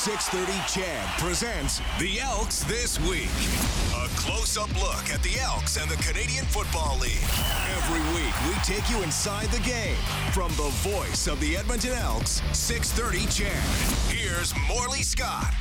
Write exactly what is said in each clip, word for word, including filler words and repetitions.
six thirty Chad presents the Elks This Week. A close-up look at the Elks and the Canadian Football League. Every week, we take you inside the game. From the voice of the Edmonton Elks, six thirty Chad. Here's Morley Scott.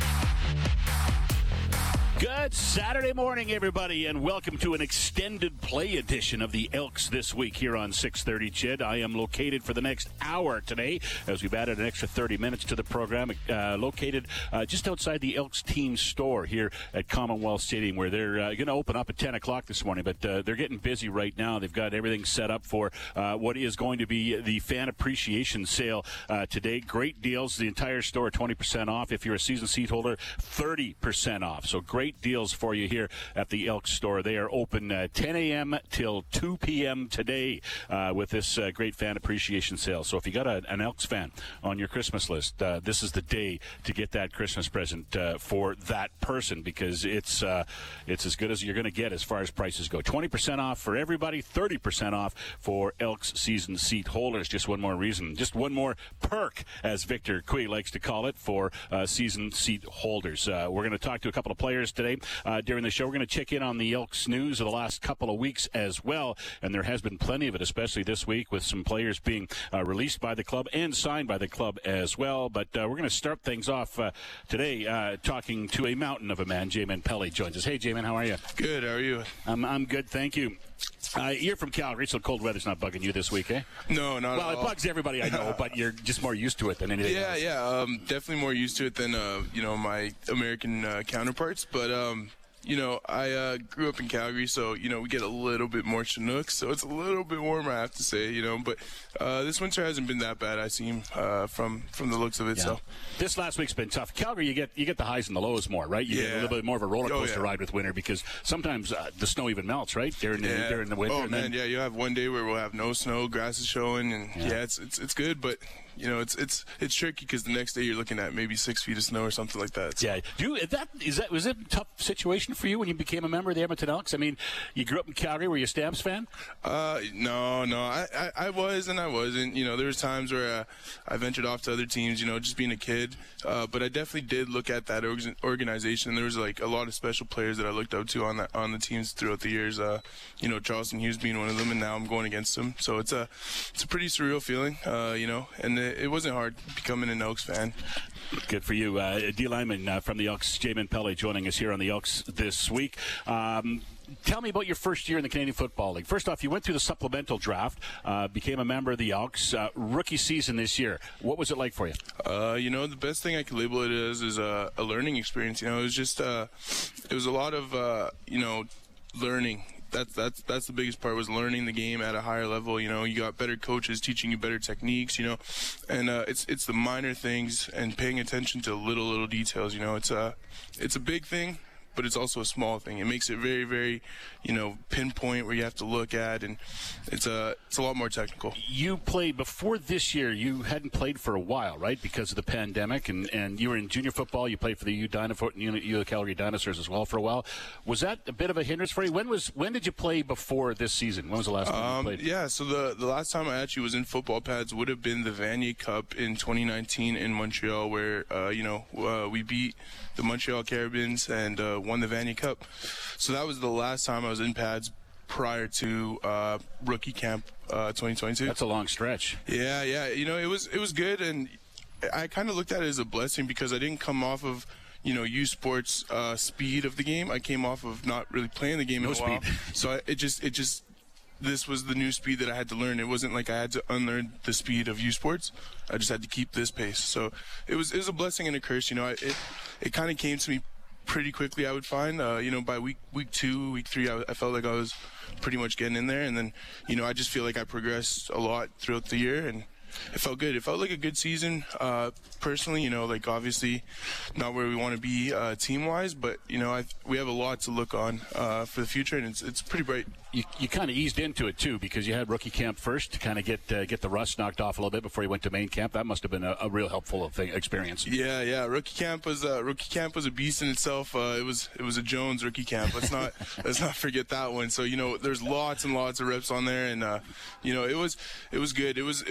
Good Saturday morning, everybody, and welcome to an extended play edition of the Elks This Week here on six thirty C H E D. I am located for the next hour today, as we've added an extra thirty minutes to the program, uh, located uh, just outside the Elks team store here at Commonwealth Stadium, where they're uh, going to open up at ten o'clock this morning, but uh, they're getting busy right now. They've got everything set up for uh, what is going to be the fan appreciation sale uh, today. Great deals. The entire store, twenty percent off. If you're a season seat holder, thirty percent off. So great deals for you here at the Elks store. They are open uh, ten a.m. till two p.m. today uh, with this uh, great fan appreciation sale. So if you got a, an Elks fan on your Christmas list, uh, this is the day to get that Christmas present uh, for that person, because it's uh, it's as good as you're going to get as far as prices go. twenty percent off for everybody, thirty percent off for Elks season seat holders. Just one more reason, just one more perk, as Victor Cui likes to call it, for uh, season seat holders. Uh, we're going to talk to a couple of players today. Uh, during the show, we're going to check in on the Elks news of the last couple of weeks as well, and there has been plenty of it, especially this week, with some players being uh, released by the club and signed by the club as well. But uh, we're going to start things off uh, today uh, talking to a mountain of a man. J-Man Pelly joins us. Hey, J-Man, how are you? Good, how are you? I'm, I'm good, thank you. Uh, you're from Calgary, so cold weather's not bugging you this week, eh? No, not well, at all. Well, it bugs everybody, I know, but you're just more used to it than anything yeah, else. Yeah, yeah, um, definitely more used to it than, uh, you know, my American uh, counterparts. But, um, you know, I uh, grew up in Calgary, so, you know, we get a little bit more Chinooks, so it's a little bit warmer, I have to say, you know. But uh, this winter hasn't been that bad, I seem, uh, from from the looks of it. Yeah. So this last week's been tough. Calgary, you get you get the highs and the lows more, right? You yeah. get a little bit more of a roller coaster oh, yeah. ride with winter, because sometimes uh, the snow even melts, right? During the, yeah. during the winter. Oh, and man, then, yeah, you have one day where we'll have no snow, grass is showing, and, yeah, yeah it's, it's it's good, but... You know, it's it's it's tricky because the next day you're looking at maybe six feet of snow or something like that. So. Yeah, do you, that is that was it a tough situation for you when you became a member of the Edmonton Elks? I mean, you grew up in Calgary. Were you a Stamps fan? Uh, no, no, I, I, I was and I wasn't. You know, there was times where uh, I ventured off to other teams. You know, just being a kid. Uh, but I definitely did look at that org- organization. There was like a lot of special players that I looked up to on that on the teams throughout the years. Uh, you know, Charleston Hughes being one of them, and now I'm going against him. So it's a it's a pretty surreal feeling. Uh, you know, and it, it wasn't hard becoming an Elks fan. Good for you. Uh, D. Lyman uh, from the Elks, J-Man Pelly joining us here on the Elks this week. Um, tell me about your first year in the Canadian Football League. First off, you went through the supplemental draft, uh, became a member of the Elks. Uh, rookie season this year. What was it like for you? Uh, you know, the best thing I could label it as is a, a learning experience. You know, it was just, uh, it was a lot of, uh, you know, learning. That's that's that's the biggest part, was learning the game at a higher level. You know, you got better coaches teaching you better techniques. You know, and uh, it's it's the minor things and paying attention to little little details. You know, it's a it's a big thing, but it's also a small thing. It makes it very, very, you know, pinpoint where you have to look at, and it's a it's a lot more technical. You played before this year. You hadn't played for a while, right, because of the pandemic, and, and you were in junior football. You played for the U Dynamo, U Calgary Dinosaurs as well for a while. Was that a bit of a hindrance for you? When was when did you play before this season? When was the last time um, you played? Yeah, so the the last time I actually was in football pads would have been the Vanier Cup in twenty nineteen in Montreal, where uh, you know uh, we beat the Montreal Carabins and uh, won the Vanier Cup. So that was the last time I was in pads prior to uh, rookie camp uh, twenty twenty-two. That's a long stretch. Yeah, yeah. You know, it was it was good, and I kind of looked at it as a blessing because I didn't come off of, you know, U Sports uh, speed of the game. I came off of not really playing the game no in a while. speed. So I, it just it just this was the new speed that I had to learn. It wasn't like I had to unlearn the speed of U Sports. I just had to keep this pace. So it was it was a blessing and a curse. You know, I, it it kind of came to me pretty quickly, I would find. Uh, you know, by week week two, week three, I, I felt like I was pretty much getting in there. And then, you know, I just feel like I progressed a lot throughout the year, and it felt good. It felt like a good season. Uh, personally, you know, like obviously not where we want to be uh, team-wise, but, you know, I, we have a lot to look on uh, for the future, and it's it's pretty bright. You, you kind of eased into it, too, because you had rookie camp first to kind of get uh, get the rust knocked off a little bit before you went to main camp. That must have been a, a real helpful thing, experience. Yeah, yeah. Rookie camp was uh, rookie camp was a beast in itself. Uh, it was it was a Jones rookie camp. Let's not let's not forget that one. So, you know, there's lots and lots of reps on there, and uh, you know, it was it was good. It was it was a good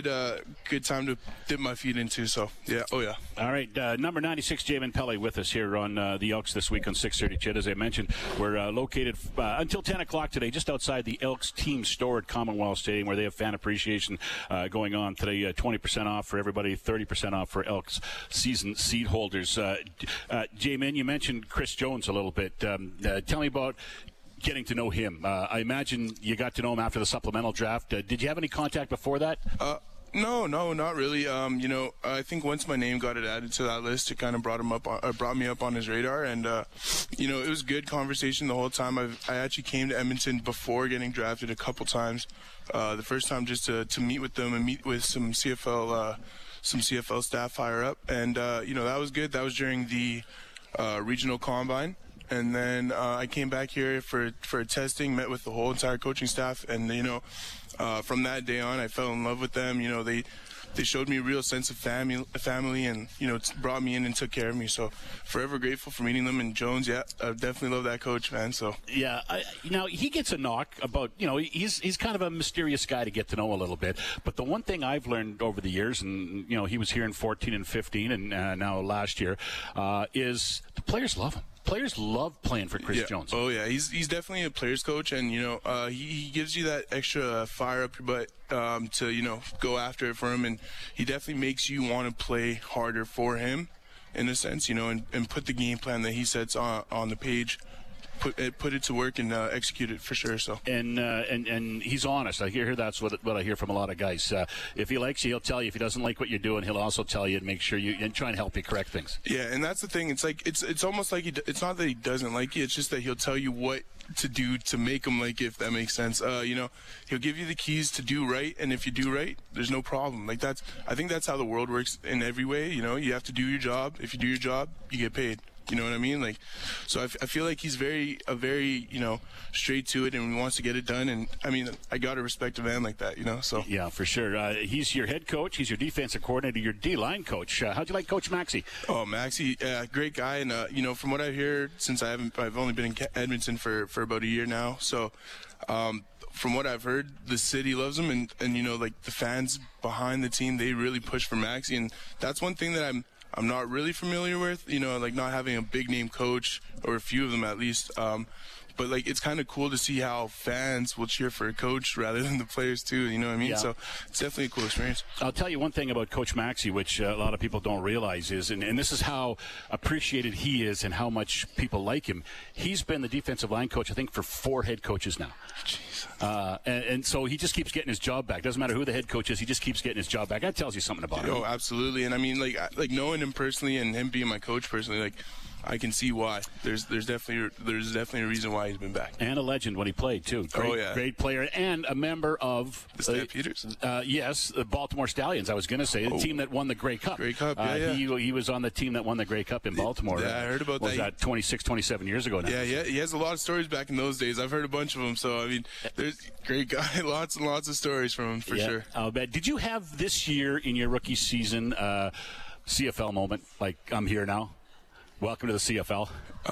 good uh, good time to dip my feet into. So yeah, oh yeah. All right, uh, number ninety-six, Jamin Pele with us here on uh, the Elks this week on six thirty. Chid, as I mentioned, we're uh, located uh, until ten o'clock today, just outside the Elks team store at Commonwealth Stadium, where they have fan appreciation uh, going on today. Uh, twenty percent off for everybody, thirty percent off for Elks season seat holders. Uh, uh, Jamin, you mentioned Chris Jones a little bit. Um, uh, tell me about getting to know him. Uh, I imagine you got to know him after the supplemental draft. Uh, did you have any contact before that? Uh, no, no, not really. Um, you know, I think once my name got it added to that list, it kind of brought him up, on, uh, brought me up on his radar, and uh, you know, it was good conversation the whole time. I've, I actually came to Edmonton before getting drafted a couple times. Uh, the first time just to, to meet with them and meet with some C F L, uh, some C F L staff higher up, and uh, you know, that was good. That was during the uh, regional combine. And then uh, I came back here for for testing, met with the whole entire coaching staff, and you know, uh, from that day on, I fell in love with them. You know, they they showed me a real sense of family, family, and you know, brought me in and took care of me. So forever grateful for meeting them. And Jones, yeah, I definitely love that coach, man. So yeah, I, now he gets a knock about, you know, he's he's kind of a mysterious guy to get to know a little bit. But the one thing I've learned over the years, and you know, he was here in fourteen and fifteen, and uh, now last year, uh, is the players love him. Players love playing for Chris yeah. Jones. Oh yeah, he's he's definitely a player's coach, and you know uh, he, he gives you that extra fire up your butt um, to you know go after it for him, and he definitely makes you want to play harder for him, in a sense, you know, and, and put the game plan that he sets on on the page. Put it, put it to work and uh, execute it for sure. So and uh, and and he's honest. I hear that's what what I hear from a lot of guys. Uh, if he likes you, he'll tell you. If he doesn't like what you're doing, he'll also tell you and make sure you and try and help you correct things. Yeah, and that's the thing. It's like it's it's almost like he, it's not that he doesn't like you. It's just that he'll tell you what to do to make him like you, if that makes sense. Uh, you know, he'll give you the keys to do right, and if you do right, there's no problem. Like that's I think that's how the world works in every way. You know, you have to do your job. If you do your job, you get paid. You know what I mean? Like, so I, f- I feel like he's very, a very, you know, straight to it, and he wants to get it done. And I mean, I gotta respect a man like that, you know. So yeah, for sure. Uh, he's your head coach. He's your defensive coordinator. Your D-line coach. Uh, how'd you like Coach Maxey? Oh, Maxey, uh, great guy, and uh, you know, from what I hear, since I haven't, I've only been in Edmonton for for about a year now. So, um, from what I've heard, the city loves him, and and you know, like the fans behind the team, they really push for Maxey, and that's one thing that I'm. I'm not really familiar with, you know, like not having a big name coach, or a few of them at least. Um, but like it's kind of cool to see how fans will cheer for a coach rather than the players too. You know what I mean? Yeah. So it's definitely a cool experience. I'll tell you one thing about Coach Maxey, which uh, a lot of people don't realize is, and, and this is how appreciated he is and how much people like him. He's been the defensive line coach, I think, for four head coaches now. Jeez. Uh, and, and so he just keeps getting his job back. Doesn't matter who the head coach is, he just keeps getting his job back. That tells you something about him. Oh, absolutely. And I mean, like, I- like knowing him personally and him being my coach personally, like, I can see why. There's there's definitely there's definitely a reason why he's been back. And a legend when he played too. Great, oh yeah, great player and a member of the Stampeders. Uh, yes, the Baltimore Stallions. I was going to say the oh. team that won the Grey Cup. Grey Cup, yeah, uh, yeah. He he was on the team that won the Grey Cup in Baltimore. Yeah, I heard about was that. Was that twenty-six, twenty-seven years ago now? Yeah, yeah, he has a lot of stories back in those days. I've heard a bunch of them. So I mean, there's great guy, lots and lots of stories from him for yeah, sure. I'll bet. Did you have this year in your rookie season uh, C F L moment? Like, I'm here now. Welcome to the C F L.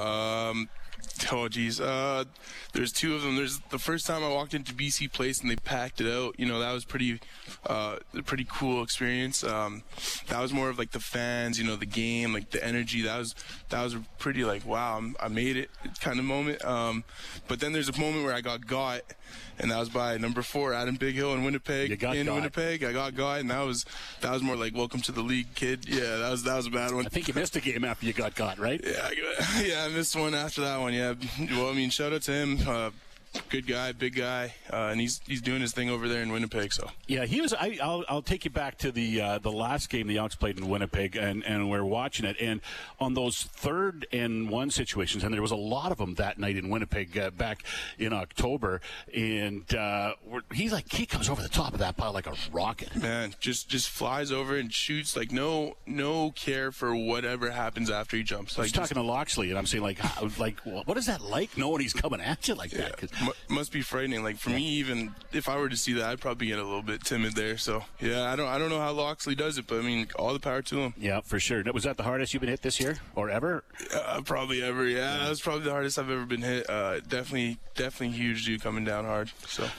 Um, oh geez, uh, there's two of them. There's the first time I walked into B C Place and they packed it out. You know, that was pretty, uh, a pretty cool experience. Um, that was more of like the fans, you know, the game, like the energy. That was that was a pretty like wow, I'm, I made it kind of moment. Um, but then there's a moment where I got got, and that was by number four, Adam Big Hill in Winnipeg. You got in got. Winnipeg, I got got, and that was that was more like welcome to the league, kid. Yeah, that was that was a bad one. I think you missed a game after you got got, right? Yeah, I, yeah, I missed one after that one. Yeah, well, I mean, shout out to him. Uh, good guy, big guy, uh, and he's he's doing his thing over there in Winnipeg. So yeah, he was. I, I'll I'll take you back to the uh, the last game the Elks played in Winnipeg, and, and we're watching it. And on those third and one situations, and there was a lot of them that night in Winnipeg uh, back in October. And uh, we're, he's like he comes over the top of that pile like a rocket. Man, just just flies over and shoots like no no care for whatever happens after he jumps. I Like was talking to Loxley, and I'm saying like how, like what is that like knowing he's coming at you like yeah, that? 'Cause m- must be frightening. Like for me, even if I were to see that, I'd probably get a little bit timid there. So yeah, I don't I don't know how Loxley does it, but I mean, all the power to him. Yeah, for sure. Was that the hardest you've been hit this year or ever? Uh, probably ever. Yeah, that was probably the hardest I've ever been hit. Uh, definitely, definitely huge dude coming down hard. So.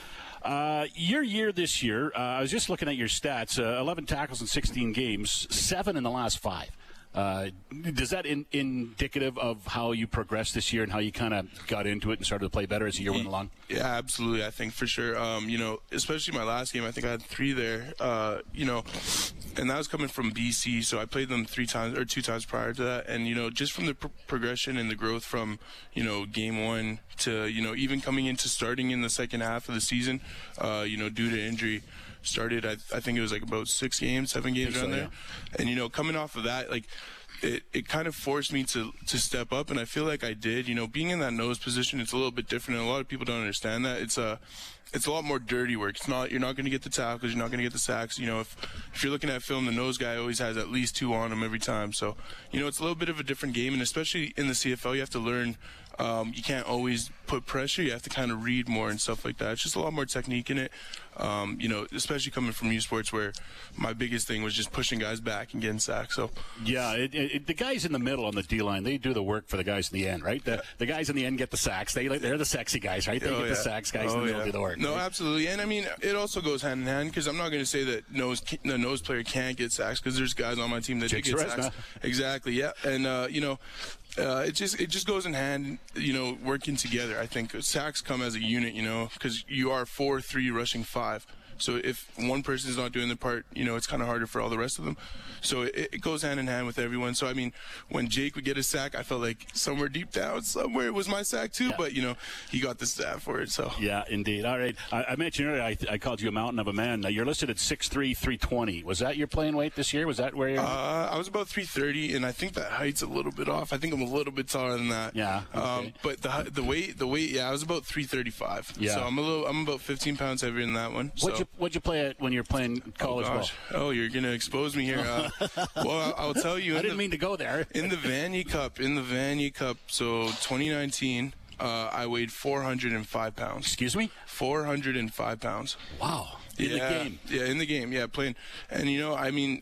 Uh, your year this year, uh, I was just looking at your stats, uh, eleven tackles in sixteen games, seven in the last five. Uh, does that in, indicative of how you progressed this year and how you kind of got into it and started to play better as the year went along? Yeah, absolutely. I think for sure. Um, you know, especially my last game, I think I had three there. Uh, you know, and that was coming from B C, so I played them three times or two times prior to that. And you know, just from the pr- progression and the growth from you know game one to you know even coming into starting in the second half of the season, uh, you know, due to injury. Started, I, I think it was like about six games, seven games around so, there. Yeah. And, you know, coming off of that, like, it, it kind of forced me to, to step up, and I feel like I did. You know, being in that nose position, it's a little bit different, and a lot of people don't understand that. It's a, it's a lot more dirty work. It's not, you're not going to get the tackles, you're not going to get the sacks. You know, if, if you're looking at film, the nose guy always has at least two on him every time. So, you know, it's a little bit of a different game, and especially in the C F L, you have to learn. Um, you can't always put pressure. You have to kind of read more and stuff like that. It's just a lot more technique in it. Um, you know, especially coming from U Sports, where my biggest thing was just pushing guys back and getting sacks. So yeah, it, it, the guys in the middle on the D line, they do the work for the guys in the end, right? The, the guys in the end get the sacks. They they're the sexy guys, right? They oh, get yeah. the sacks. Guys oh, in the middle yeah. do the work. No, right? absolutely. And I mean, it also goes hand in hand, because I'm not going to say that nose the nose player can't get sacks, because there's guys on my team that do get sacks. Exactly. Yeah, and uh, you know. Uh, it just it just goes in hand, you know, working together. I think sacks come as a unit, you know, because you are four three rushing five. So if one person is not doing the part, you know, it's kind of harder for all the rest of them. So it, it goes hand in hand with everyone. So, I mean, when Jake would get a sack, I felt like somewhere deep down, somewhere it was my sack too. Yeah. But, you know, he got the stat for it. So yeah, indeed. All right. I, I mentioned earlier I, I called you a mountain of a man. Now, you're listed at six three, three twenty. Was that your playing weight this year? Was that where you're uh, I was about three thirty, and I think that height's a little bit off. I think I'm a little bit taller than that. Yeah. Okay. Um, but the the weight, the weight, yeah, I was about three thirty-five. Yeah. So I'm a little, I'm about fifteen pounds heavier than that one. What'd so. you What'd you play at when you're playing college oh, gosh. ball? Oh, you're gonna expose me here. Uh, well, I'll tell you. I didn't the, mean to go there. In the Vanier Cup, in the Vanier Cup, so twenty nineteen, uh, I weighed four hundred five pounds. Excuse me? four hundred five pounds. Wow. In yeah, the game. Yeah, in the game. Yeah, playing. And you know, I mean,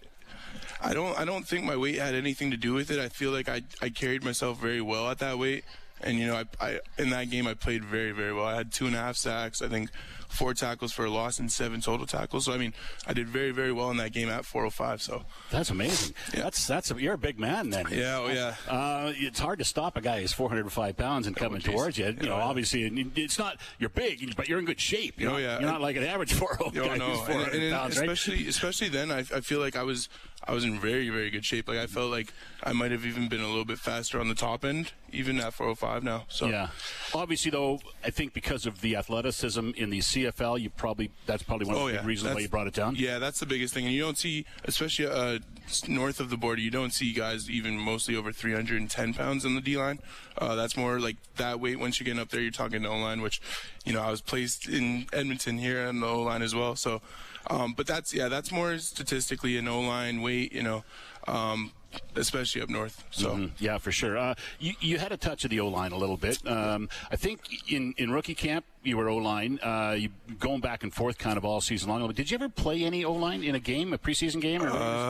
I don't, I don't think my weight had anything to do with it. I feel like I, I carried myself very well at that weight. And you know, I, I in that game I played very, very well. I had two and a half sacks. I think four tackles for a loss and seven total tackles. So I mean, I did very, very well in that game at four oh five. So that's amazing. Yeah. That's that's a, you're a big man then. Yeah, oh yeah. Uh, it's hard to stop a guy who's four hundred five pounds and coming oh, towards you. You know, yeah. obviously it's not you're big, but you're in good shape. You're oh not, yeah. You're not like an average four oh no, guy no. who's four hundred and, and pounds, especially, right? especially then, I, I feel like I was I was in very, very good shape. Like I felt like I might have even been a little bit faster on the top end, even at four oh five now. So yeah. Obviously, though, I think because of the athleticism in the C F L, you probably that's probably one of oh, the yeah. big reasons that's, why you brought it down. Yeah, that's the biggest thing. And you don't see, especially uh, north of the border, you don't see guys even mostly over three hundred ten pounds in the D-line. Uh, that's more like that weight. Once you're getting up there, you're talking O-line, which, you know, I was placed in Edmonton here on the O-line as well. So, um, but that's, yeah, that's more statistically an O-line weight, you know, um, especially up north. So mm-hmm. yeah, for sure. Uh, you, you had a touch of the O-line a little bit. Um, I think in, in rookie camp you were O-line. Uh, you going back and forth kind of all season long. Did you ever play any O-line in a game, a preseason game? Or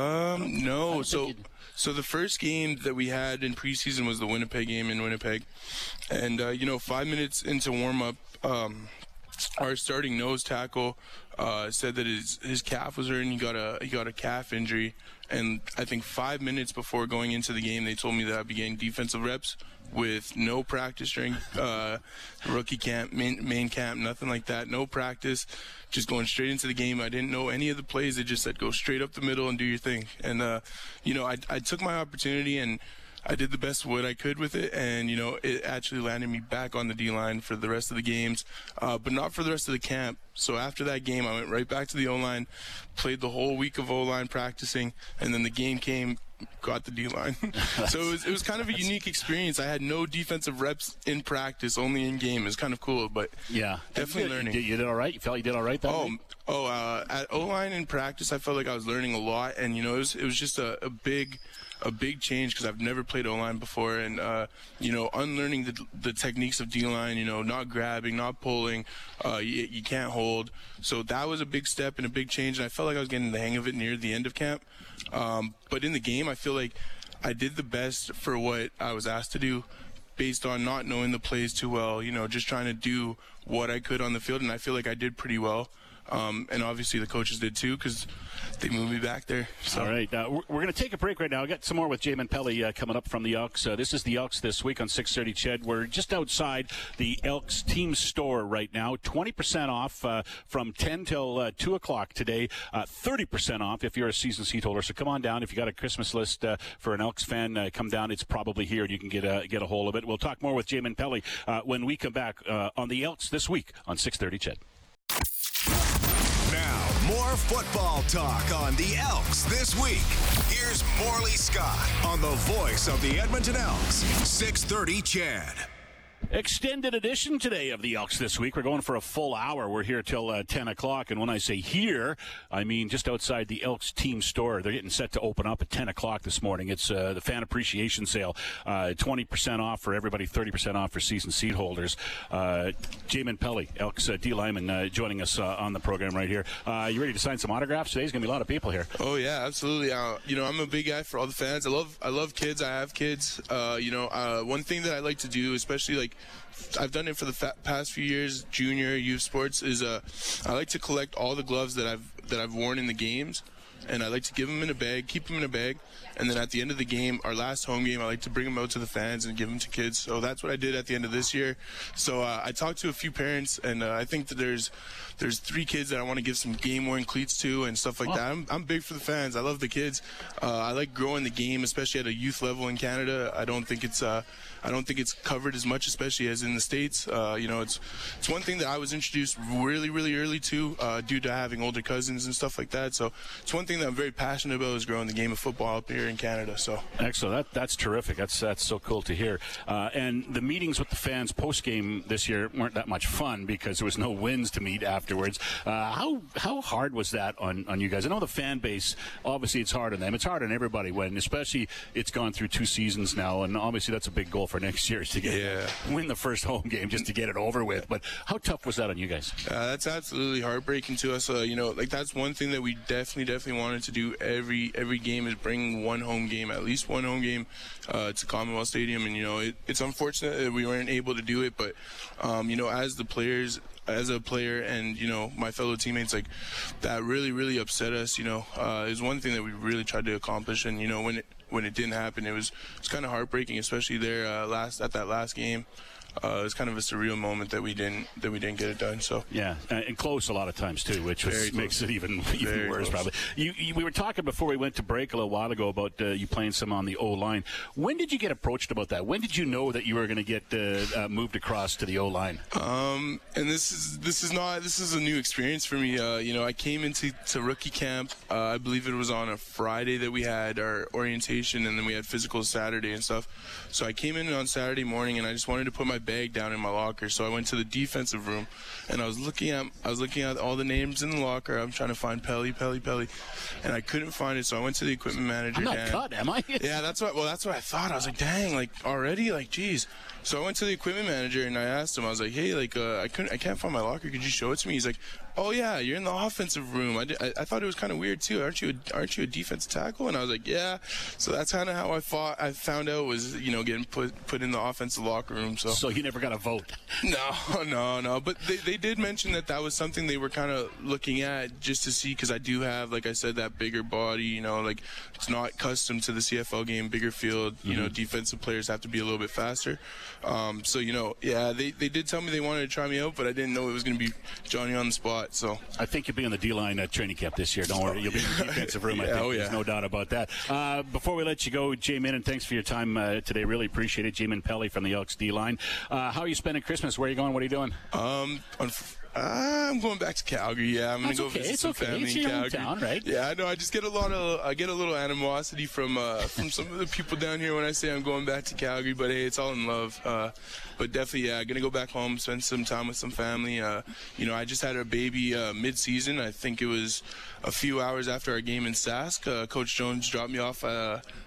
um, no. So so the first game that we had in preseason was the Winnipeg game in Winnipeg, and uh, you know, five minutes into warm up. Um, Our starting nose tackle uh, said that his his calf was hurting. He got a he got a calf injury, and I think five minutes before going into the game, they told me that I'd be getting defensive reps with no practice during uh, rookie camp, main, main camp, nothing like that. No practice, just going straight into the game. I didn't know any of the plays. They just said go straight up the middle and do your thing. And uh, you know, I I took my opportunity and I did the best what I could with it, and, you know, it actually landed me back on the D-line for the rest of the games, uh, but not for the rest of the camp. So after that game, I went right back to the O-line, played the whole week of O-line practicing, and then the game came, got the D-line. So it was, it was kind of a unique experience. I had no defensive reps in practice, only in game. It was kind of cool, but yeah, definitely you, learning. You, you did all right? You felt you did all right that Oh, week? oh uh, at O-line in practice, I felt like I was learning a lot, and, you know, it was, it was just a, a big – a big change because I've never played O-line before, and uh, you know, unlearning the the techniques of D-line, you know, not grabbing, not pulling, uh, you, you can't hold. So that was a big step and a big change, and I felt like I was getting the hang of it near the end of camp. Um, but in the game, I feel like I did the best for what I was asked to do. based on not knowing the plays too well, you know, just trying to do what I could on the field, and I feel like I did pretty well. Um, and obviously the coaches did too, because they moved me back there. So. All right, uh, we're, we're going to take a break right now. I got some more with Jamin Pelly uh, coming up from the Elks. Uh, this is the Elks This Week on six thirty C H E D. We're just outside the Elks team store right now. twenty percent off uh, from ten till uh, two o'clock today. Uh, thirty percent off if you're a season seat holder. So come on down. If you got a Christmas list uh, for an Elks fan, uh, come down. It's probably here, and you can get a, get a hold of it. We'll talk more with Jamin Pelly uh, when we come back uh, on the Elks This Week on six thirty C H E D. Now, more football talk on the Elks This Week. Here's Morley Scott on the voice of the Edmonton Elks, six thirty C H E D. Extended edition today of the Elks This Week. We're going for a full hour. We're here till uh, ten o'clock. And when I say here, I mean just outside the Elks team store. They're getting set to open up at ten o'clock this morning. It's uh, the fan appreciation sale. Uh, twenty percent off for everybody, thirty percent off for season seat holders. Uh, Jamin Pelly, Elks uh, D lineman, uh, joining us uh, on the program right here. Uh, you ready to sign some autographs? Today's going to be a lot of people here. Oh, yeah, absolutely. Uh, you know, I'm a big guy for all the fans. I love I love kids. I have kids. Uh, you know, uh, one thing that I like to do, especially like I've done it for the fa- past few years, junior, youth sports, is uh, I like to collect all the gloves that I've that I've worn in the games, and I like to give them in a bag, keep them in a bag, and then at the end of the game, our last home game, I like to bring them out to the fans and give them to kids. So that's what I did at the end of this year. So uh, I talked to a few parents, and uh, I think that there's there's three kids that I want to give some game-worn cleats to and stuff like oh. that. I'm, I'm big for the fans. I love the kids. Uh, I like growing the game, especially at a youth level in Canada. I don't think it's uh, I don't think it's covered as much, especially as in the States. Uh, you know, it's it's one thing that I was introduced really, really early to uh, due to having older cousins and stuff like that. So it's one thing that I'm very passionate about is growing the game of football up here in Canada. So excellent. That, that's terrific. That's that's so cool to hear. Uh, and the meetings with the fans post game this year weren't that much fun because there was no wins to meet afterwards. Uh, how how hard was that on, on you guys? I know the fan base, obviously it's hard on them. It's hard on everybody when, especially it's gone through two seasons now, and obviously that's a big goal for next year is to get yeah. win the first home game just to get it over with. But how tough was that on you guys? Uh, that's absolutely heartbreaking to us. Uh, you know, like that's one thing that we definitely, definitely wanted to do every every game is bring one home game, at least one home game uh, to Commonwealth Stadium. And, you know, it, it's unfortunate that we weren't able to do it. But, um, you know, as the players, as a player and, you know, my fellow teammates, like that really, really upset us. You know, uh, it was one thing that we really tried to accomplish. And, you know, when it, when it didn't happen, it was, it was kind of heartbreaking, especially there uh, last at that last game. Uh, it was kind of a surreal moment that we didn't that we didn't get it done. So yeah, and close a lot of times too, which was, makes it even even Very worse. close. Probably. You, you, we were talking before we went to break a little while ago about uh, you playing some on the O line. When did you get approached about that? When did you know that you were going to get uh, uh, moved across to the O line? Um, and this is this is not this is a new experience for me. Uh, you know, I came into to rookie camp. Uh, I believe it was on a Friday that we had our orientation, and then we had physicals Saturday and stuff. So I came in on Saturday morning, and I just wanted to put my bag down in my locker. So I went to the defensive room, and I was looking at I was looking at all the names in the locker. I'm trying to find Pelly, Pelly, Pelly, and I couldn't find it. So I went to the equipment manager. I'm not Dan. cut, am I? Yeah, that's what. Well, that's what I thought. I was like, dang, like already, like, geez. So I went to the equipment manager and I asked him. I was like, hey, like, uh, I couldn't, I can't find my locker. Could you show it to me? He's like, oh yeah, you're in the offensive room. I, did, I, I thought it was kind of weird too. Aren't you, a, aren't you a defensive tackle? And I was like, yeah. So that's kind of how I fought. I found out was, you know, getting put put in the offensive locker room. So. So you never got a vote. No, no, no. But they, they did mention that that was something they were kind of looking at just to see, because I do have, like I said, that bigger body. You know, like it's not custom to the C F L game, bigger field. You mm-hmm. know, defensive players have to be a little bit faster. Um, so you know, yeah, they, they did tell me they wanted to try me out, but I didn't know it was going to be Johnny on the spot. So I think you'll be in the D-line uh, training camp this year. Don't worry, you'll be in the defensive room. yeah, I think oh, yeah. There's no doubt about that. Uh, before we let you go, Jamin, and thanks for your time uh, today. Really appreciate it. Jamin Pelly from the Elks D-line. Uh, how are you spending Christmas? Where are you going? What are you doing? Um, on, uh, I'm going back to Calgary. Yeah, I'm going to go okay. visit it's some okay. family it's in your Calgary. Hometown, right? Yeah, I know. I just get a lot of I get a little animosity from uh, from some of the people down here when I say I'm going back to Calgary. But hey, it's all in love. Uh, but definitely, yeah, gonna go back home, spend some time with some family. Uh, you know, I just had a baby uh, mid-season. I think it was a few hours after our game in Sask. Uh, Coach Jones dropped me off uh,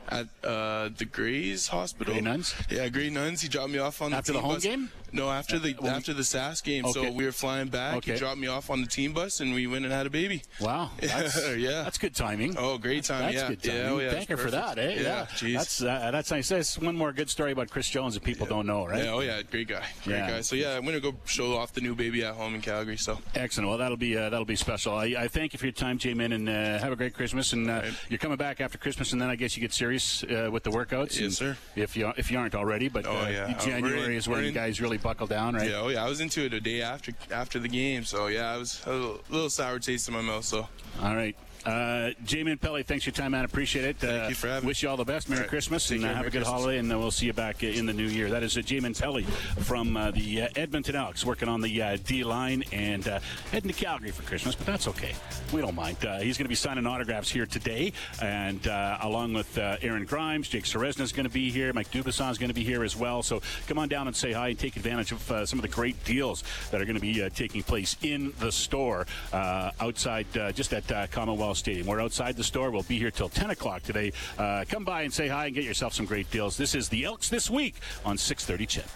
at uh, the Gray's Hospital. Grey Nuns? Yeah, Grey Nuns. He dropped me off on the After team the home bus. game? No, after the Uh, after the S A S game. Okay. So we were flying back. Okay. He dropped me off on the team bus, and we went and had a baby. Wow. That's, Yeah. That's good timing. Oh, great time. That's yeah. good timing. Yeah, oh, yeah, Thank her it's for that, eh? perfect. Yeah, jeez. That's, uh, that's nice. That's one more good story about Chris Jones that people don't know, right? Yeah, oh yeah, great guy, great Yeah. guy. So yeah, I'm gonna go show off the new baby at home in Calgary. So Excellent. Well, that'll be uh, that'll be special. I, I thank you for your time, J-Min, and uh, have a great Christmas. And uh, Right. you're coming back after Christmas, and then I guess you get serious uh, with the workouts. Yes, and sir. If you if you aren't already, but Oh, uh, yeah. January We're in- is when we're you in- guys really buckle down, right? yeah, oh yeah, I was into it a day after after the game. So yeah, I was a little, little sour taste in my mouth. So All right. Uh, J-Min Pelly, thanks for your time, man. Appreciate it. Thank uh, you for having me. Wish you all the best. Merry All right. Christmas, Take and uh, care. have a Merry good Christmas. holiday, and uh, we'll see you back uh, in the new year. That is uh, J-Min Pelly from uh, the uh, Edmonton Elks, working on the uh, D-line and uh, heading to Calgary for Christmas, but that's okay. We don't mind. Uh, he's going to be signing autographs here today, and uh, along with uh, Aaron Grimes, Jake Seresna is going to be here. Mike Dubuisson is going to be here as well. So come on down and say hi and take advantage of uh, some of the great deals that are going to be uh, taking place in the store uh, outside uh, just at uh, Commonwealth Stadium. We're outside the store. We'll be here till ten o'clock today. Uh, come by and say hi and get yourself some great deals. This is the Elks This Week on six thirty Ched.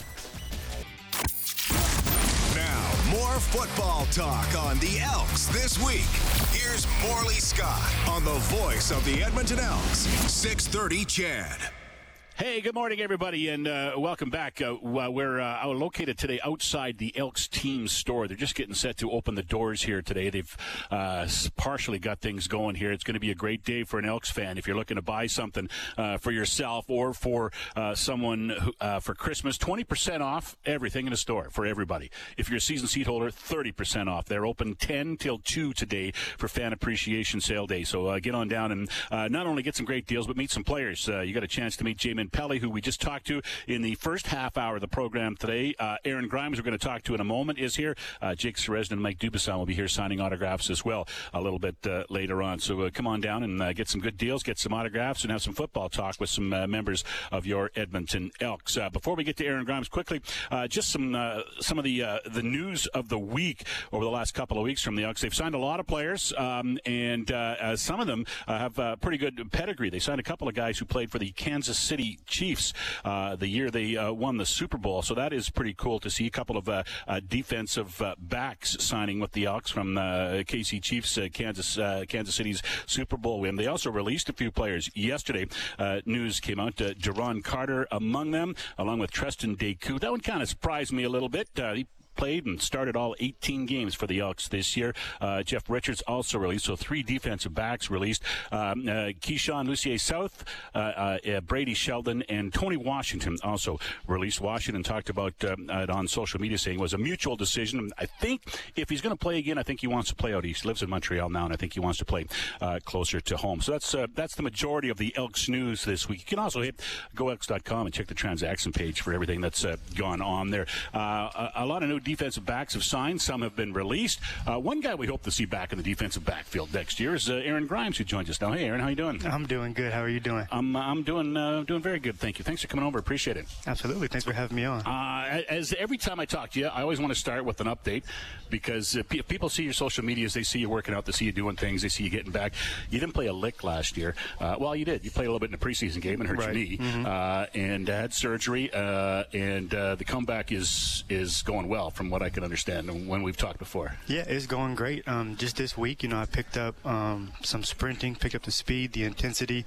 Now, more football talk on the Elks This Week. Here's Morley Scott on the voice of the Edmonton Elks, six thirty Chad. Hey, good morning, everybody, and uh, welcome back. Uh, we're uh, located today outside the Elks team store. They're just getting set to open the doors here today. They've uh, partially got things going here. It's going to be a great day for an Elks fan if you're looking to buy something uh, for yourself or for uh, someone who, uh, for Christmas. twenty percent off everything in the store for everybody. If you're a season seat holder, thirty percent off. They're open ten till two today for Fan Appreciation Sale Day. So uh, get on down and uh, not only get some great deals, but meet some players. Uh, you got a chance to meet J-Min Pelly, who we just talked to in the first half hour of the program today. Uh, Aaron Grimes, we're going to talk to in a moment, is here. Uh, Jake Seresna and Mike Dubuisson will be here signing autographs as well a little bit uh, later on. So uh, come on down and uh, get some good deals, get some autographs, and have some football talk with some uh, members of your Edmonton Elks. Uh, before we get to Aaron Grimes, quickly, uh, just some uh, some of the uh, the news of the week over the last couple of weeks from the Elks. They've signed a lot of players, um, and uh, uh, some of them uh, have uh, pretty good pedigree. They signed a couple of guys who played for the Kansas City Chiefs uh, the year they uh, won the Super Bowl. So that is pretty cool to see. A couple of uh, uh, defensive uh, backs signing with the Elks from uh, K C Chiefs, uh, Kansas uh, Kansas City's Super Bowl win. They also released a few players yesterday. Uh, news came out. Uh, Jerron Carter among them, along with Treston Deku. That one kind of surprised me a little bit. Uh, he played and started all eighteen games for the Elks this year. Uh, Jeff Richards also released, so three defensive backs released. Um, uh, Keyshawn Lucier South, uh, uh, Brady Sheldon, and Tony Washington also released. Washington talked about um, it on social media, saying it was a mutual decision. I think if he's going to play again, I think he wants to play out east. He lives in Montreal now, and I think he wants to play uh, closer to home. So that's uh, that's the majority of the Elks news this week. You can also hit go elks dot com and check the transaction page for everything that's uh, gone on there. Uh, a, a lot of new defensive backs have signed. Some have been released. Uh, one guy we hope to see back in the defensive backfield next year is uh, Aaron Grimes, who joins us now. Hey, Aaron, how you doing? I'm doing good. How are you doing? I'm uh, I'm doing uh, doing very good, thank you. Thanks for coming over. Appreciate it. Absolutely. Thanks for having me on. Uh, as every time I talk to you, I always want to start with an update because uh, pe- people see your social medias, they see you working out, they see you doing things, they see you getting back. You didn't play a lick last year. Uh, well, you did. You played a little bit in the preseason game and hurt Right. your knee, Mm-hmm. uh, and had surgery, uh, and uh, the comeback is is going well, from what I can understand when we've talked before. Yeah, it's going great. Um, just this week, you know, I picked up um, some sprinting, picked up the speed, the intensity.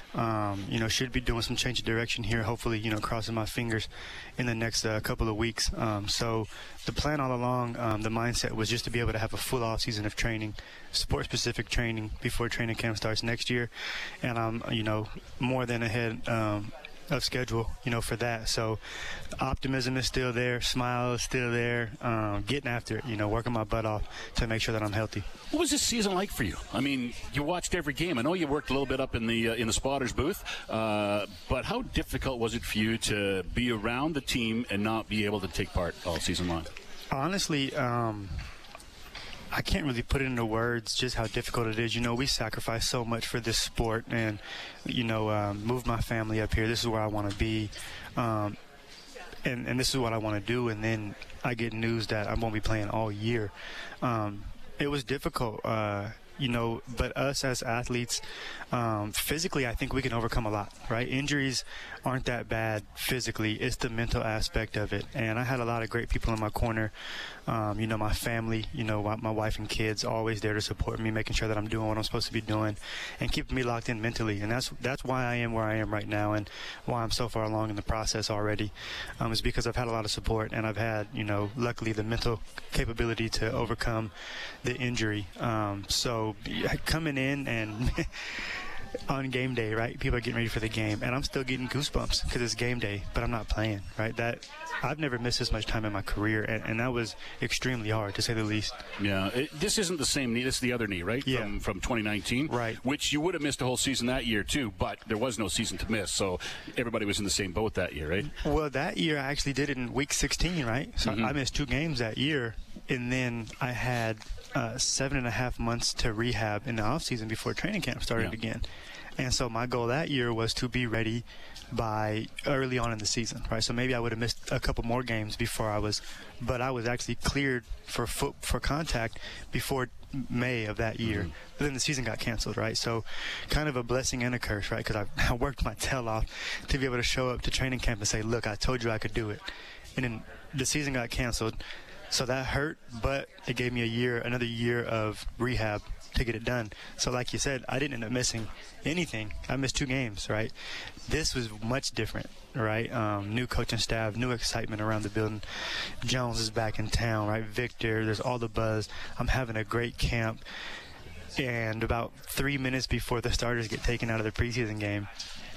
Um, you know, should be doing some change of direction here. Hopefully, you know, crossing my fingers in the next uh, couple of weeks. Um, so the plan all along, um, the mindset was just to be able to have a full off season of training, sport-specific training before training camp starts next year. And I'm, you know, more than ahead um, of schedule, you know, for that. So optimism is still there, smile is still there, um, getting after it, you know, working my butt off to make sure that I'm healthy. What was this season like for you? I mean, you watched every game. I know you worked a little bit up in the uh, in the spotters booth, uh, but how difficult was it for you to be around the team and not be able to take part all season long? Honestly, um, I can't really put it into words just how difficult it is. You know, we sacrifice so much for this sport and, you know, um, move my family up here. This is where I want to be. Um, and, and this is what I want to do. And then I get news that I won't be playing all year. Um, it was difficult. Uh, you know, but us as athletes, um, physically, I think we can overcome a lot, right? Injuries aren't that bad physically. It's the mental aspect of it. And I had a lot of great people in my corner. Um, you know, my family, you know, my, my wife and kids always there to support me, making sure that I'm doing what I'm supposed to be doing and keeping me locked in mentally. And that's that's why I am where I am right now and why I'm so far along in the process already, um, is because I've had a lot of support and I've had, you know, luckily the mental capability to overcome the injury. Um, so coming in and on game day, right? People are getting ready for the game, and I'm still getting goosebumps because it's game day, but I'm not playing, right? That I've never missed this much time in my career, and, and that was extremely hard, to say the least. Yeah, it, this isn't the same knee. This is the other knee, right? Yeah. From, from twenty nineteen. Right. Which you would have missed a whole season that year, too, but there was no season to miss, so everybody was in the same boat that year, right? Well, that year I actually did it in week sixteen, right? So mm-hmm. I missed two games that year, and then I had uh, seven and a half months to rehab in the offseason before training camp started yeah. again. And so my goal that year was to be ready by early on in the season, right? So maybe I would have missed a couple more games before I was, but I was actually cleared for foot for contact before May of that year. Mm-hmm. But then the season got canceled, right? So kind of a blessing and a curse, right? Because I, I worked my tail off to be able to show up to training camp and say, look, I told you I could do it. And then the season got canceled. So that hurt, but it gave me a year, another year of rehab to get it done. So like you said, I didn't end up missing anything. I missed two games, right? This was much different, right? Um, new coaching staff, new excitement around the building. Jones is back in town, right? Victor, there's all the buzz. I'm having a great camp. And about three minutes before the starters get taken out of the preseason game,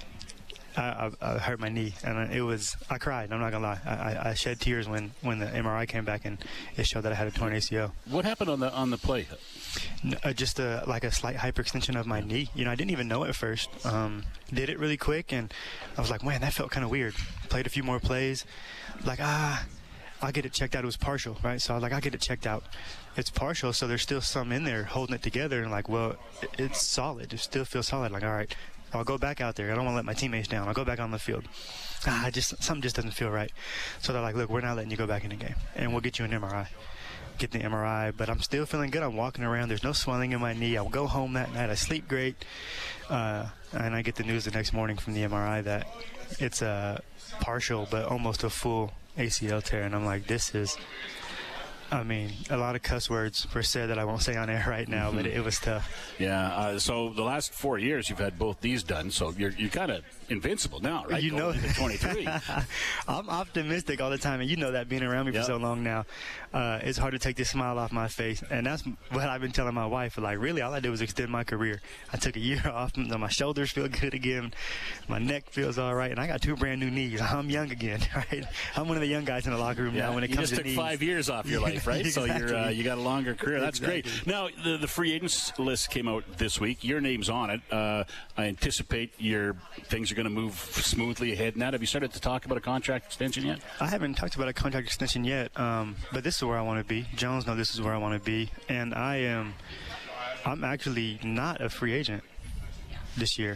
I, I, I hurt my knee, and it was, I cried, I'm not going to lie. I, I shed tears when, when the M R I came back and it showed that I had a torn A C L. What happened on the on the play? Uh, just a, like a slight hyperextension of my knee. You know, I didn't even know it at first. Um, did it really quick, and I was like, man, that felt kind of weird. Played a few more plays. Like, ah, I'll get it checked out. It was partial, right? So I was like, I'll get it checked out. It's partial, so there's still some in there holding it together, and like, well, it, it's solid. It still feels solid. Like, all right, I'll go back out there. I don't want to let my teammates down. I'll go back on the field. Ah, just something just doesn't feel right. So they're like, look, we're not letting you go back in the game, and we'll get you an M R I. Get the M R I, but I'm still feeling good. I'm walking around. There's no swelling in my knee. I'll go home that night. I sleep great, uh, and I get the news the next morning from the M R I that it's a partial but almost a full A C L tear, and I'm like, this is. I mean, a lot of cuss words were said that I won't say on air right now, mm-hmm. but it, it was tough. Yeah, uh, so the last four years you've had both these done, so you're you're kind of invincible now, right? You know, twenty-three. I'm optimistic all the time, and you know that being around me yep. for so long now. Uh, it's hard to take this smile off my face, and that's what I've been telling my wife. Like, really, all I did was extend my career. I took a year off, my shoulders feel good again, my neck feels all right, and I got two brand new knees. I'm young again, right? I'm one of the young guys in the locker room yeah, now when it you comes just to took knees. five years off your life. Right, exactly. so you're uh, you got a longer career. That's exactly. great. Now the the free agents list came out this week. Your name's on it. Uh, I anticipate your things are going to move smoothly ahead. Now, have you started to talk about a contract extension yet? I haven't talked about a contract extension yet, um, but this is where I want to be. Jones knows this is where I want to be, and I am. I'm actually not a free agent this year.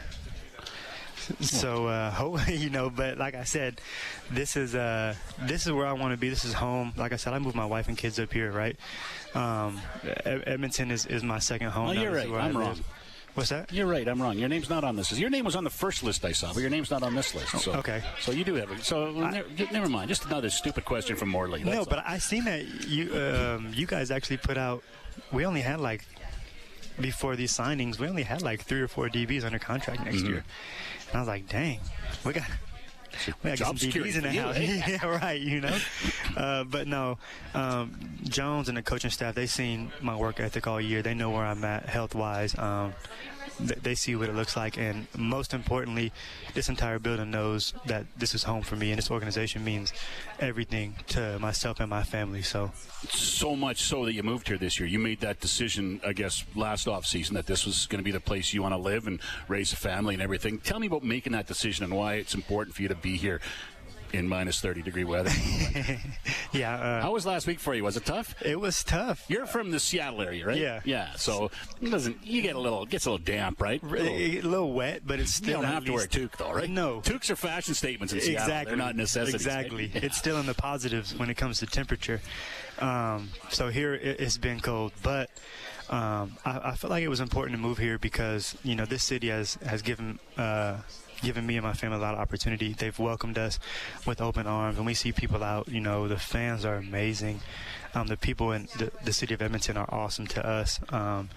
So, uh, hopefully, you know, but like I said, this is uh, this is where I want to be. This is home. Like I said, I moved my wife and kids up here, right? Um, Edmonton is, is my second home. Oh, you're right. I'm wrong. What's that? You're right. I'm wrong. Your name's not on this. Your name was on the first list I saw, but your name's not on this list. So, okay. So you do have it. So well, I, never, never mind. Just another stupid question from Morley. No, all. but I seen that you um, you guys actually put out. We only had like before these signings, we only had like three or four D Bs under contract next mm-hmm. year. And I was like, dang, we got, we got some D Bs in the house. Yeah, right, you know. Uh, but no, um, Jones and the coaching staff, they seen my work ethic all year. They know where I'm at health-wise. Um, th- they see what it looks like. And most importantly, this entire building knows that this is home for me, and this organization means everything to myself and my family. So so much so that you moved here this year. You made that decision, I guess, last off season that this was going to be the place you want to live and raise a family and everything. Tell me about making that decision and why it's important for you to be here in minus thirty degree weather. yeah. Uh, How was last week for you? Was it tough? It was tough. You're from the Seattle area, right? Yeah. Yeah. So it doesn't you get a little it gets a little damp, right? A little, a little wet, but it's still. You don't have to wear a toque, though, right? No. Toques are fashion statements in Seattle. Exactly. They're not necessities. Exactly. Yeah. It's still in the positives when it comes to temperature. Um, so here it, it's been cold, but um, I, I felt like it was important to move here because, you know, this city has, has given uh, given me and my family a lot of opportunity. They've welcomed us with open arms. When we see people out, you know, the fans are amazing. Um, the people in the, the city of Edmonton are awesome to us. Um,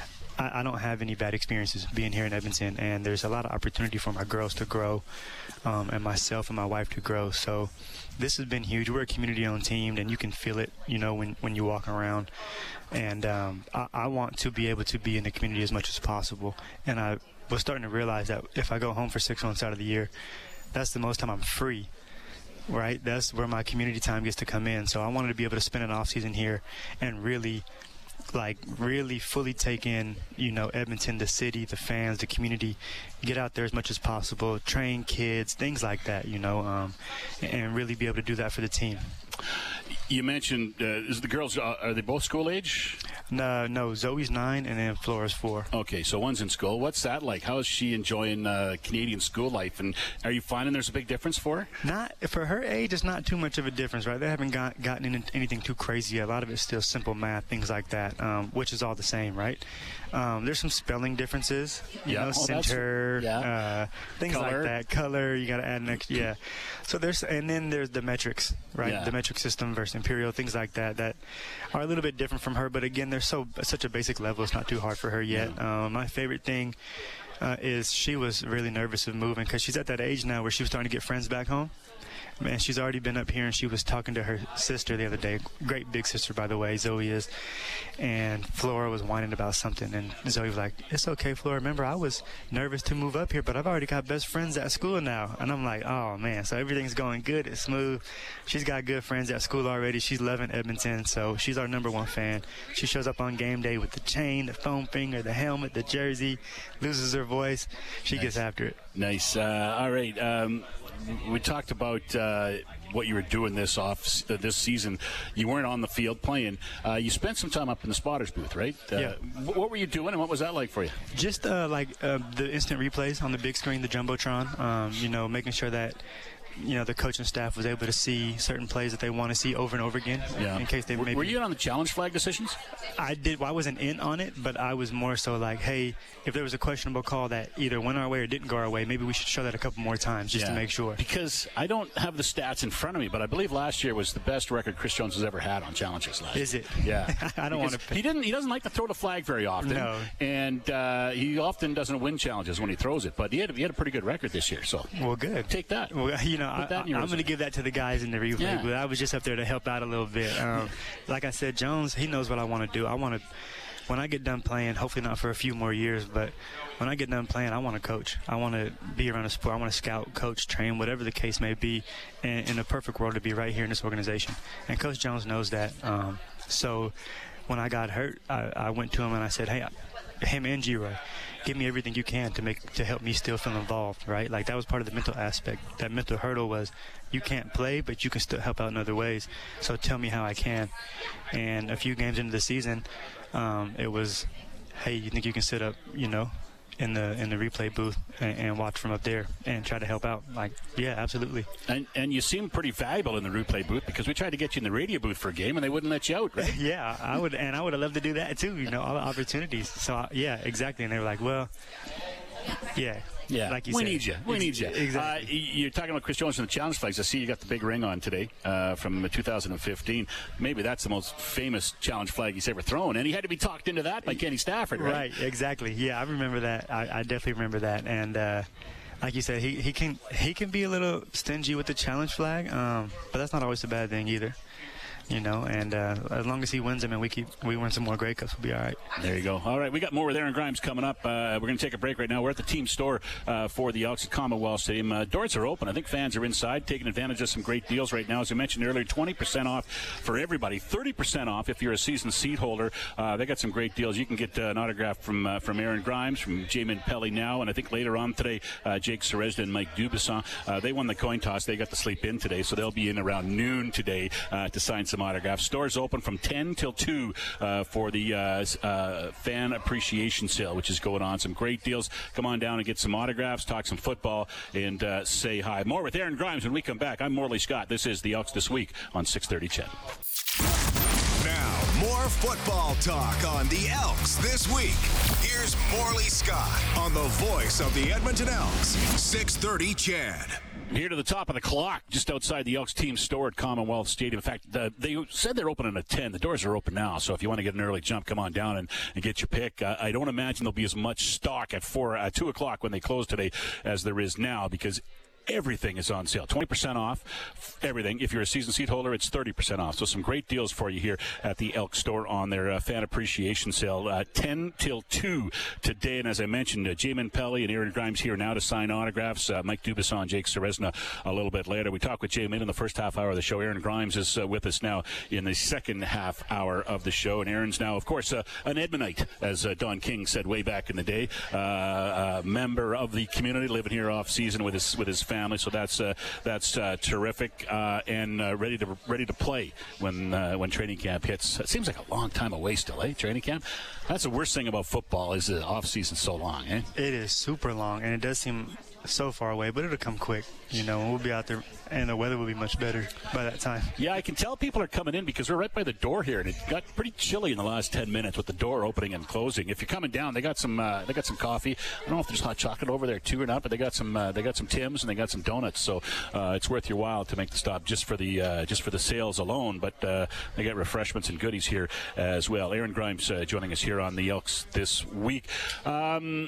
I, I don't have any bad experiences being here in Edmonton, and there's a lot of opportunity for my girls to grow, um, and myself and my wife to grow. So this has been huge. We're a community-owned team, and you can feel it, you know, when, when you walk around. And um, I, I want to be able to be in the community as much as possible. And I was starting to realize that if I go home for six months out of the year, that's the most time I'm free. Right, that's where my community time gets to come in. So I wanted to be able to spend an off season here and really, like, really fully take in, you know, Edmonton, the city, the fans, the community, get out there as much as possible, train kids, things like that, you know, um, and really be able to do that for the team. You mentioned, uh, is the girls, uh, are they both school age? No, no, Zoe's nine and then Flora's four. Okay, so one's in school. What's that like? How is she enjoying uh, Canadian school life? And are you finding there's a big difference for her? Not for her age. It's not too much of a difference, right? They haven't got, gotten into anything too crazy. A lot of it's still simple math, things like that, um, which is all the same, right? Um, there's some spelling differences, you yeah. know, oh, center, yeah. uh, things Color. like that. Color, you got to add an extra, yeah. So there's, and then there's the metrics, right? Yeah. The metric system versus imperial, things like that, that are a little bit different from her. But again, they're so such a basic level. It's not too hard for her yet. Yeah. Um, my favorite thing uh, is she was really nervous of moving because she's at that age now where she was starting to get friends back home. Man, she's already been up here, and she was talking to her sister the other day. Great big sister, by the way, Zoe is. And Flora was whining about something, and Zoe was like, "It's okay, Flora. Remember, I was nervous to move up here, but I've already got best friends at school now." And I'm like, "Oh, man." So everything's going good. It's smooth. She's got good friends at school already. She's loving Edmonton, so she's our number one fan. She shows up on game day with the chain, the foam finger, the helmet, the jersey, loses her voice. She nice. Gets after it. Nice. Uh, all right. Um, we talked about uh, what you were doing this off uh, this season. You weren't on the field playing. Uh, you spent some time up in the spotters booth, right? Uh, yeah. What were you doing, and what was that like for you? Just uh, like uh, the instant replays on the big screen, the Jumbotron. Um, you know, making sure that, you know, the coaching staff was able to see certain plays that they want to see over and over again. Yeah. In case they were, maybe. Were you on the challenge flag decisions? I did. Well, I wasn't in on it, but I was more so like, hey, if there was a questionable call that either went our way or didn't go our way, maybe we should show that a couple more times just yeah. to make sure. Because I don't have the stats in front of me, but I believe last year was the best record Chris Jones has ever had on challenges last Is year. it? Yeah. I don't want to. He didn't. He doesn't like to throw the flag very often. No. And uh, he often doesn't win challenges when he throws it. But he had he had a pretty good record this year. So well, good. Take that. Well, you know, Put I, that in your I'm going to give that to the guys in the replay. Yeah. But I was just up there to help out a little bit. Um, like I said, Jones, he knows what I want to do. I want to. When I get done playing, hopefully not for a few more years, but when I get done playing, I want to coach. I want to be around a sport. I want to scout, coach, train, whatever the case may be, and in a perfect world to be right here in this organization. And Coach Jones knows that. Um, so when I got hurt, I, I went to him and I said, hey, him and G-Roy, give me everything you can to make to help me still feel involved, right? Like that was part of the mental aspect. That mental hurdle was you can't play, but you can still help out in other ways. So tell me how I can. And a few games into the season, um, it was, hey, you think you can sit up, you know, in the in the replay booth and, and watch from up there and try to help out? Like, yeah, absolutely. And and you seem pretty valuable in the replay booth because we tried to get you in the radio booth for a game and they wouldn't let you out, right? Yeah, I would, and I would have loved to do that too. You know, all the opportunities. So I, yeah, exactly. And they were like, well, yeah. Yeah, like you we said. need you. We need you. Exactly. Uh, you're talking about Chris Jones and the challenge flags. I see you got the big ring on today uh, from two thousand fifteen. Maybe that's the most famous challenge flag he's ever thrown, and he had to be talked into that by Kenny Stafford, right? Right, exactly. Yeah, I remember that. I, I definitely remember that. And uh, like you said, he, he can he can be a little stingy with the challenge flag, um, but that's not always a bad thing either. You know, and uh, as long as he wins them and we keep we win some more Grey Cups, we'll be all right. There you go. All right, we got more with Aaron Grimes coming up. Uh, we're going to take a break right now. We're at the team store uh, for the Elks at Commonwealth Stadium. Uh, doors are open. I think fans are inside taking advantage of some great deals right now. As I mentioned earlier, twenty percent off for everybody, thirty percent off if you're a season seat holder. Uh, they got some great deals. You can get uh, an autograph from uh, from Aaron Grimes, from Jamin Pelly now, and I think later on today, uh, Jake Serezda and Mike Dubasson. Uh, they won the coin toss. They got to sleep in today, so they'll be in around noon today uh, to sign some autographs. Stores open from ten till two uh, for the uh, uh, fan appreciation sale, which is going on. Some great deals. Come on down and get some autographs, talk some football, and uh, say hi. More with Aaron Grimes when we come back. I'm Morley Scott. This is the Elks This Week on six thirty C H E D. Now, more More football talk on the Elks this week. Here's Morley Scott on the voice of the Edmonton Elks, six thirty C H E D. Here to the top of the clock, just outside the Elks team store at Commonwealth Stadium. In fact, the, they said they're opening at ten. The doors are open now, so if you want to get an early jump, come on down and, and get your pick. Uh, I don't imagine there'll be as much stock at four, uh, two o'clock when they close today as there is now, because everything is on sale. twenty percent off everything. If you're a season seat holder, it's thirty percent off. So some great deals for you here at the Elk store on their uh, fan appreciation sale. Uh, ten till two today. And as I mentioned, uh, Jamin Pelly and Aaron Grimes here now to sign autographs. Uh, Mike Dubasson, Jake Ceresna a little bit later. We talked with Jamin in the first half hour of the show. Aaron Grimes is uh, with us now in the second half hour of the show. And Aaron's now, of course, uh, an Edmondite, as uh, Don King said way back in the day. Uh, a member of the community, living here off season with his with his family, so that's uh, that's uh, terrific, uh, and uh, ready to ready to play when uh, when training camp hits. It seems like a long time away still, eh? Training camp. That's the worst thing about football, is the off season so long, eh? It is super long, and it does seem so far away, but it'll come quick. You know, we'll be out there, and the weather will be much better by that time. Yeah, I can tell people are coming in because we're right by the door here, and it got pretty chilly in the last ten minutes with the door opening and closing. If you're coming down, they got some uh, they got some coffee. I don't know if there's hot chocolate over there too or not, but they got some uh, they got some Tim's and they got some donuts. So uh, it's worth your while to make the stop just for the uh, just for the sales alone. But uh, they got refreshments and goodies here as well. Aaron Grimes uh, joining us here on the Elks this week. Um,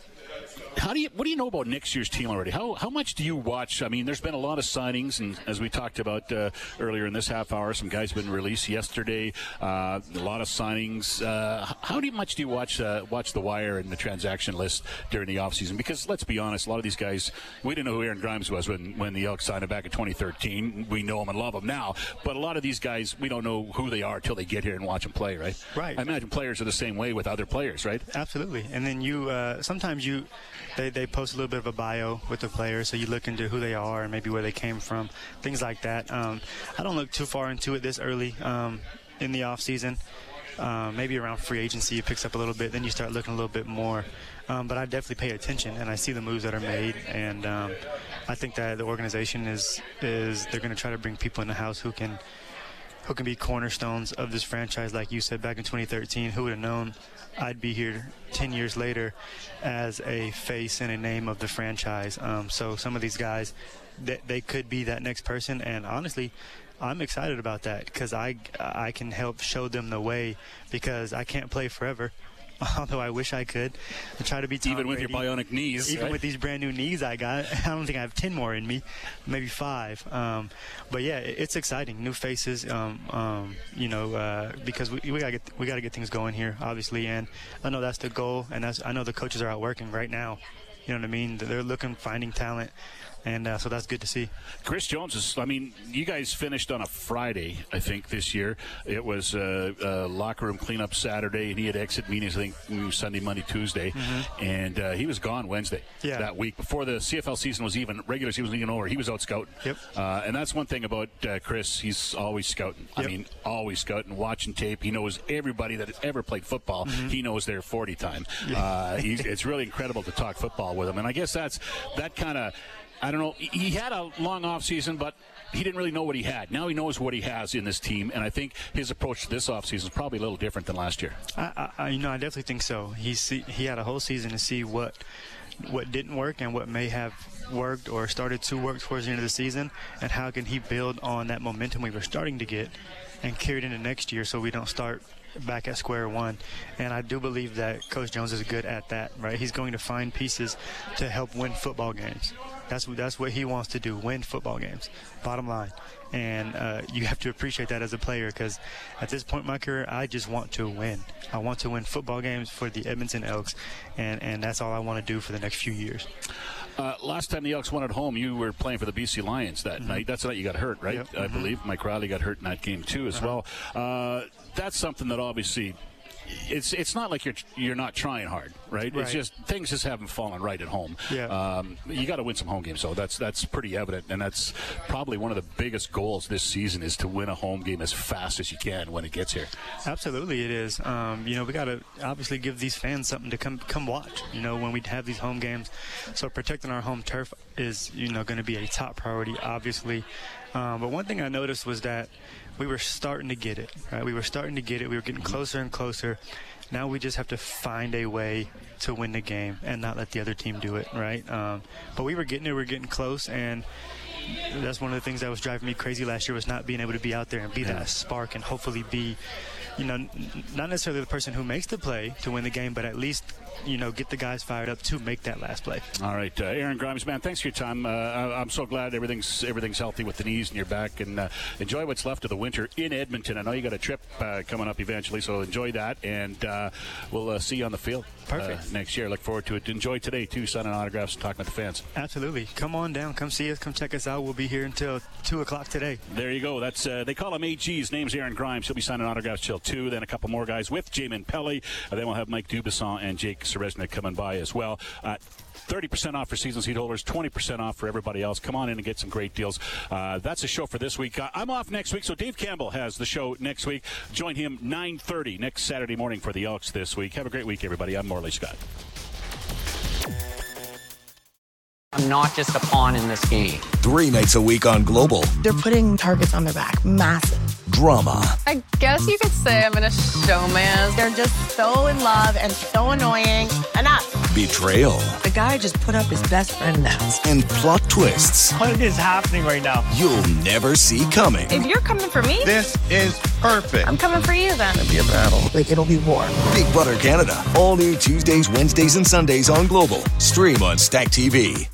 How do you? What do you know about next year's team already? How how much do you watch? I mean, there's been a lot of signings, and as we talked about uh, earlier in this half hour, some guys have been released yesterday. Uh, a lot of signings. Uh, how do you, much do you watch uh, watch the wire and the transaction list during the offseason? Because let's be honest, a lot of these guys, we didn't know who Aaron Grimes was when when the Elks signed him back in twenty thirteen. We know him and love him now, but a lot of these guys, we don't know who they are till they get here and watch them play. Right. Right. I imagine players are the same way with other players, right? Absolutely. And then you uh, sometimes you. They, they post a little bit of a bio with the player, so you look into who they are and maybe where they came from, things like that. Um, I don't look too far into it this early um, in the off season. Um, maybe around free agency it picks up a little bit, then you start looking a little bit more. Um, but I definitely pay attention, and I see the moves that are made, and um, I think that the organization is is they're going to try to bring people in the house who can who can be cornerstones of this franchise. Like you said, back in twenty thirteen, who would have known I'd be here ten years later as a face and a name of the franchise. Um, so some of these guys, they, they could be that next person, and honestly, I'm excited about that because I, I can help show them the way, because I can't play forever. Although I wish I could. I try to be Tom Even with Brady. your bionic knees. Even right? with these brand new knees I got, I don't think I have ten more in me, maybe five. Um, but yeah, it, it's exciting. New faces, um, um, you know, uh, because we, we gotta get we gotta get things going here, obviously. And I know that's the goal, and that's I know the coaches are out working right now. You know what I mean? They're looking, finding talent. And uh, so that's good to see. Chris Jones is, I mean, you guys finished on a Friday, I think, this year. It was a uh, uh, locker room cleanup Saturday, and he had exit meetings, I think, Sunday, Monday, Tuesday. Mm-hmm. And uh, he was gone Wednesday yeah. that week. Before the C F L season was even, regular season was even over, he was out scouting. Yep. Uh, and that's one thing about uh, Chris. He's always scouting. Yep. I mean, always scouting, watching tape. He knows everybody that has ever played football. Mm-hmm. He knows their forty time. Yeah. Uh, he's, it's really incredible to talk football with him. And I guess that's that kind of, I don't know. He had a long off season, but he didn't really know what he had. Now he knows what he has in this team, and I think his approach to this off season is probably a little different than last year. I, I, you know, I definitely think so. He see, he had a whole season to see what what didn't work and what may have worked or started to work towards the end of the season, and how can he build on that momentum we were starting to get and carry it into next year so we don't start back at square one. And I do believe that Coach Jones is good at that, right? He's going to find pieces to help win football games. That's what, that's what he wants to do, win football games, bottom line. And uh, you have to appreciate that as a player, because at this point in my career, I just want to win. I want to win football games for the Edmonton Elks, and, and that's all I want to do for the next few years. Uh, last time the Elks won at home, you were playing for the B C Lions that mm-hmm. night. That's the night you got hurt, right? Yep. I Mm-hmm. believe Mike Riley got hurt in that game too, as uh-huh. well. Uh, that's something that obviously. It's it's not like you're you're not trying hard, right? Right. It's just things just haven't fallen right at home. Yeah. Um, you got to win some home games, so that's that's pretty evident, and that's probably one of the biggest goals this season is to win a home game as fast as you can when it gets here. Absolutely, it is. Um, you know, we got to obviously give these fans something to come come watch. You know, when we have these home games, so protecting our home turf is you know going to be a top priority, obviously. Um, but one thing I noticed was that we were starting to get it. Right, we were starting to get it. We were getting closer and closer. Now we just have to find a way to win the game and not let the other team do it, right? Um, but we were getting it. We were getting close, and that's one of the things that was driving me crazy last year was not being able to be out there and be Yeah. that spark and hopefully be, you know, n- not necessarily the person who makes the play to win the game, but at least, you know, get the guys fired up to make that last play. All right, uh, Aaron Grimes, man, thanks for your time. Uh, I- I'm so glad everything's everything's healthy with the knees and your back, and uh, enjoy what's left of the winter in Edmonton. I know you got a trip uh, coming up eventually, so enjoy that, and uh, we'll uh, see you on the field Perfect. uh, next year. Look forward to it. Enjoy today, too, signing autographs and talking with the fans. Absolutely. Come on down. Come see us. Come check us out. We'll be here until two o'clock today. There you go. That's uh, they call him A G. His name's Aaron Grimes. He'll be signing autographs till two. Then a couple more guys with Jamin Pelly. Uh, then we'll have Mike Dubasson and Jake Seresnik coming by as well. Uh, thirty percent off for season seat holders, twenty percent off for everybody else. Come on in and get some great deals. Uh, that's the show for this week. Uh, I'm off next week, so Dave Campbell has the show next week. Join him nine thirty next Saturday morning for the Elks this week. Have a great week, everybody. I'm Morley Scott. I'm not just a pawn in this game. Three nights a week on Global. They're putting targets on their back. Massive. Drama. I guess you could say I'm in a showman. They're just so in love and so annoying. Enough. Betrayal. The guy just put up his best friend now. And plot twists What is happening right now? you'll never see coming. If you're coming for me, This is perfect. I'm coming for you then. Be a battle. Like, it'll be war. Big Brother Canada. All new Tuesdays, Wednesdays, and Sundays on Global. Stream on Stack T V.